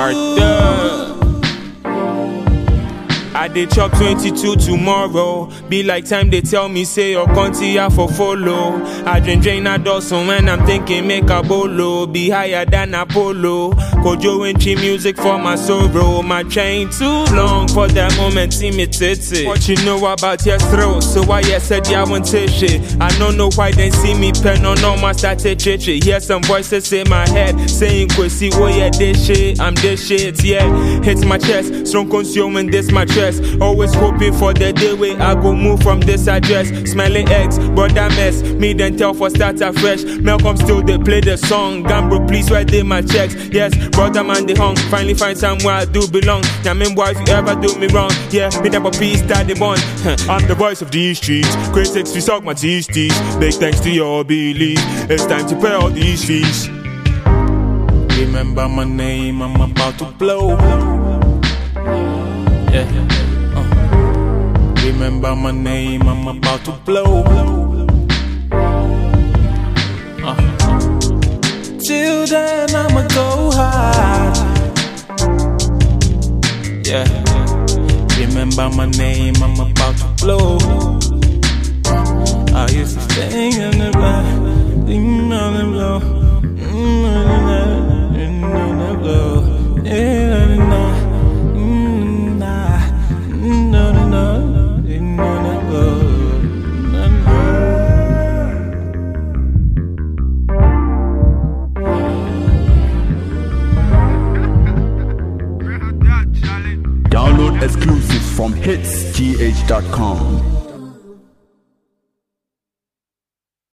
Arthur. I dey chop 22 tomorrow. Be like time they tell me say your country I for follow. I drain a dozen when I'm thinking make a bolo. Be higher than Apollo. Kojo and chi music for my sorrow. My chain too long for that moment imitated. What you know about your throat? So why you said you won't take shit? I don't know why they see me pen on all my started chichi. Hear some voices in my head saying Kwesi, oh yeah this shit, I'm this shit, yeah. Hits my chest, strong consuming this my chest. Always hoping for the day where I go move from this address. Smelling eggs, brother mess. Me then tell for start afresh. Malcolm still they play the song. Gambro please write in my checks. Yes, brother man they hung. Finally find somewhere I do belong. Now mean boy if you ever do me wrong. Yeah, me never peace start the bond. I'm the voice of these streets. Critics we suck my teeth. Big thanks to your belief. It's time to pay all these fees. Remember my name, I'm about to blow. Yeah. Remember my name, I'm about to blow. Till then I'ma go hard. Yeah. Remember my name, I'm about to blow. I used to stay in the back, leaning on the blow. Download exclusives from hitsgh.com.